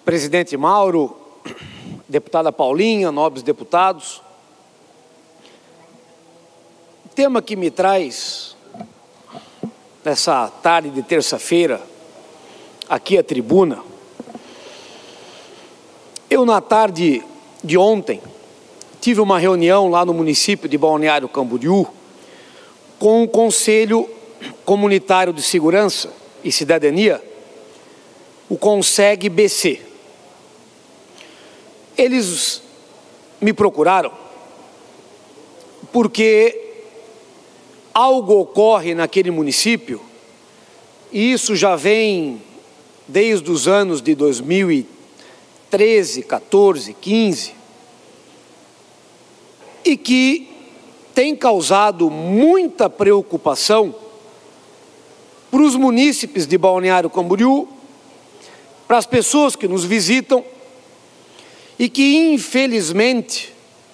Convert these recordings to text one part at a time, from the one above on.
presidente Mauro, deputada Paulinha, nobres deputados. O tema que me traz nessa tarde de terça-feira aqui à tribuna, eu na tarde de ontem tive uma reunião lá no município de Balneário Camboriú com o Conselho Comunitário de Segurança e Cidadania, o CONSEG-BC. Eles me procuraram porque algo ocorre naquele município, e isso já vem desde os anos de 2013, 14, 15, e que tem causado muita preocupação para os munícipes de Balneário Camboriú, para as pessoas que nos visitam, e que infelizmente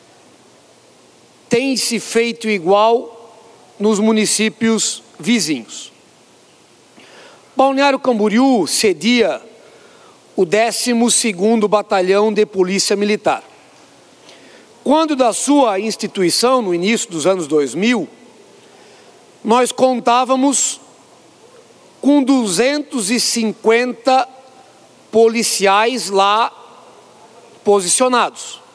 tem se feito igual nos municípios vizinhos. Balneário Camboriú cedia o 12º Batalhão de Polícia Militar. Quando da sua instituição, no início dos anos 2000, nós contávamos com 250 policiais lá posicionados.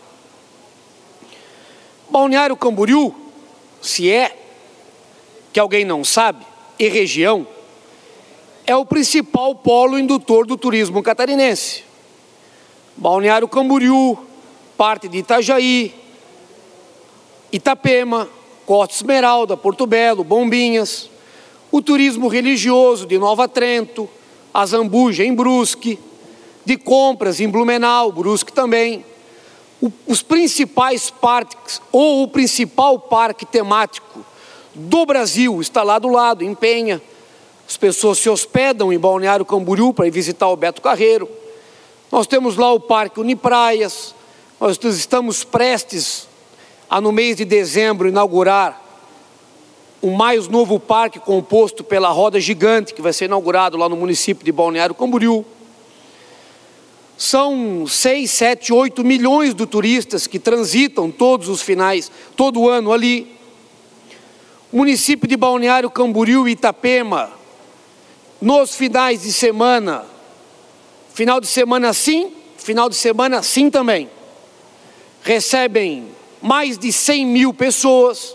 Balneário Camboriú, se é que alguém não sabe, e região, é o principal polo indutor do turismo catarinense. Balneário Camboriú, parte de Itajaí, Itapema, Costa Esmeralda, Porto Belo, Bombinhas, o turismo religioso de Nova Trento, a Zambuja em Brusque, de compras em Blumenau, Brusque também. Os principais parques, ou o principal parque temático do Brasil está lá do lado, em Penha. As pessoas se hospedam em Balneário Camboriú para ir visitar o Beto Carreiro. Nós temos lá o Parque Unipraias. Nós estamos prestes a, no mês de dezembro, inaugurar o mais novo parque composto pela Roda Gigante, que vai ser inaugurado lá no município de Balneário Camboriú. São 6, 7, 8 milhões de turistas que transitam todos os finais, todo ano ali. O município de Balneário Camboriú e Itapema, nos finais de semana, final de semana sim, final de semana sim também, recebem mais de 100 mil pessoas.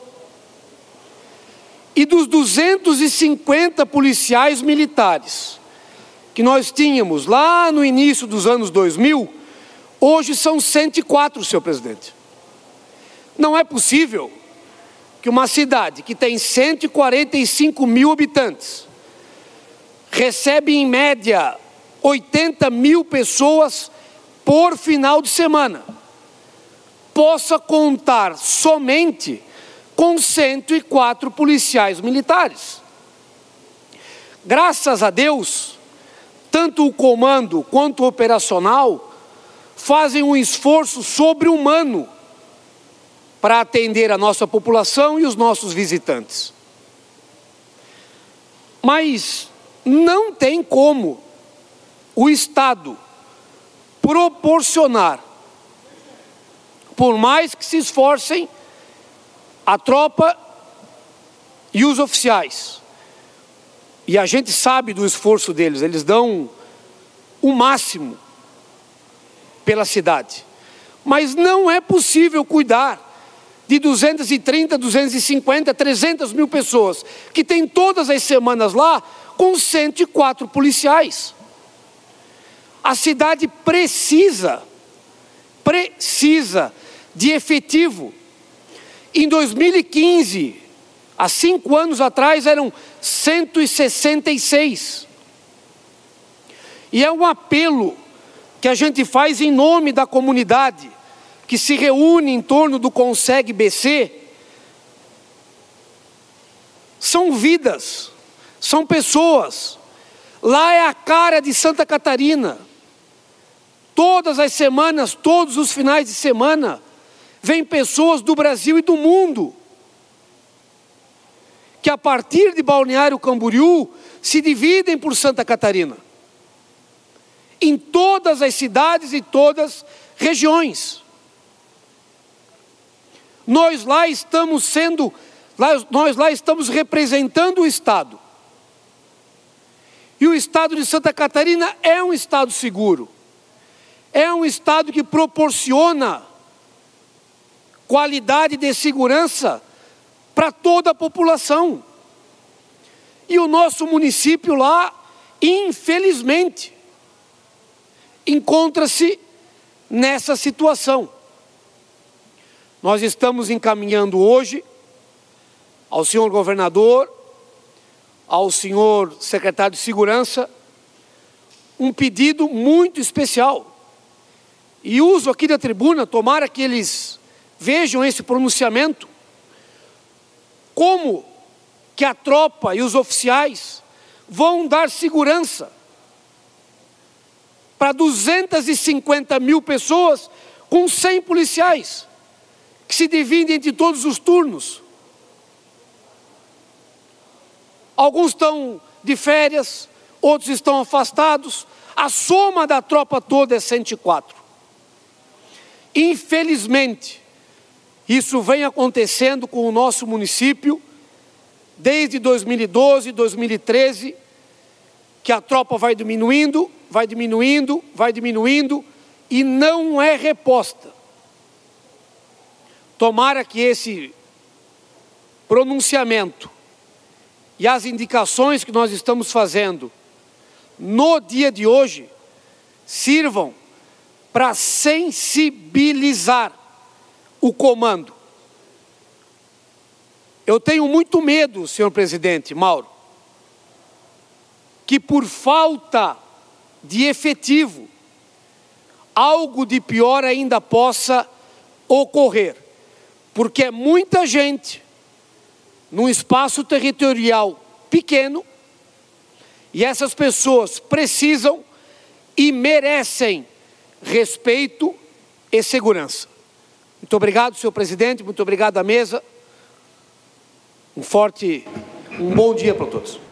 E dos 250 policiais militares que nós tínhamos lá no início dos anos 2000, hoje são 104, senhor presidente. Não é possível que uma cidade que tem 145 mil habitantes, recebe em média 80 mil pessoas por final de semana, possa contar somente com 104 policiais militares. Graças a Deus, tanto o comando quanto o operacional fazem um esforço sobre-humano para atender a nossa população e os nossos visitantes. Mas não tem como o Estado proporcionar, por mais que se esforcem, a tropa e os oficiais. E a gente sabe do esforço deles, eles dão o máximo pela cidade. Mas não é possível cuidar de 230, 250, 300 mil pessoas, que tem todas as semanas lá, com 104 policiais. A cidade precisa de efetivo. Em 2015, há 5 anos atrás, eram 166. E é um apelo que a gente faz em nome da comunidade, que se reúne em torno do CONSEG-BC. São vidas, são pessoas. Lá é a cara de Santa Catarina. Todas as semanas, todos os finais de semana, vêm pessoas do Brasil e do mundo, que a partir de Balneário Camboriú se dividem por Santa Catarina. em todas as cidades e todas as regiões. Nós lá estamos representando o Estado. E o Estado de Santa Catarina é um Estado seguro. É um Estado que proporciona qualidade de segurança para toda a população. E o nosso município lá, infelizmente, encontra-se nessa situação. Nós estamos encaminhando hoje ao senhor governador, ao senhor secretário de Segurança, um pedido muito especial. E uso aqui da tribuna, tomara que eles vejam esse pronunciamento, como que a tropa e os oficiais vão dar segurança para 250 mil pessoas com 100 policiais, que se dividem entre todos os turnos. Alguns estão de férias, outros estão afastados. A soma da tropa toda é 104. Infelizmente, isso vem acontecendo com o nosso município desde 2012, 2013, que a tropa vai diminuindo, vai diminuindo, vai diminuindo e não é reposta. Tomara que esse pronunciamento e as indicações que nós estamos fazendo no dia de hoje sirvam para sensibilizar o comando. Eu tenho muito medo, senhor presidente Mauro, que por falta de efetivo, algo de pior ainda possa ocorrer, porque é muita gente num espaço territorial pequeno, e essas pessoas precisam e merecem respeito e segurança. Muito obrigado, senhor presidente, muito obrigado à mesa. Um bom dia para todos.